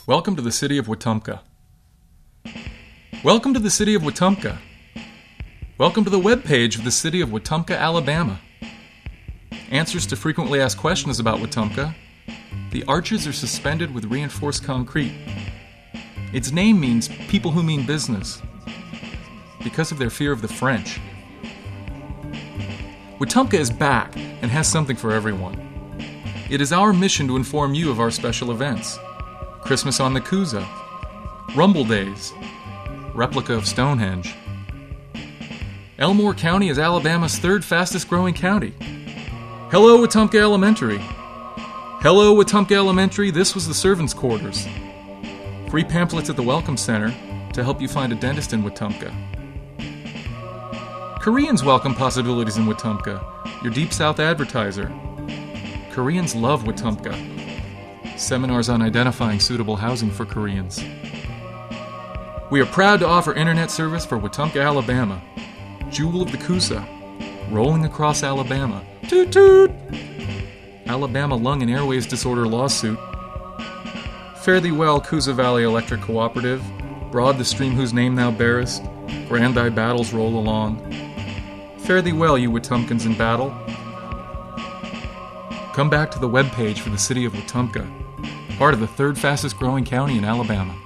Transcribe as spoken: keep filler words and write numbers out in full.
Welcome to the city of Wetumpka. Welcome to the city of Wetumpka. Welcome to the webpage of the city of Wetumpka, Alabama. Answers to frequently asked questions about Wetumpka. The arches are suspended with reinforced concrete. Its name means people who mean business, because of their fear of the French. Wetumpka is back and has something for everyone. It is our mission to inform you of our special events. Christmas on the Coosa, Rumble Days, replica of Stonehenge. Elmore County is Alabama's third fastest growing county. Hello, Wetumpka Elementary. Hello, Wetumpka Elementary, this was the servants' quarters. Free pamphlets at the Welcome Center to help you find a dentist in Wetumpka. Koreans welcome possibilities in Wetumpka, your Deep South advertiser. Koreans love Wetumpka. Seminars on identifying suitable housing for Koreans. We are proud to offer internet service for Wetumpka, Alabama. Jewel of the Coosa, rolling across Alabama. Toot toot! Alabama Lung and Airways Disorder Lawsuit. Fare thee well, Coosa Valley Electric Cooperative. Broad the stream whose name thou bearest. Grand thy battles roll along. Fare thee well, you Wetumpkans in battle. Come back to the webpage for the city of Wetumpka, part of the third fastest growing county in Alabama.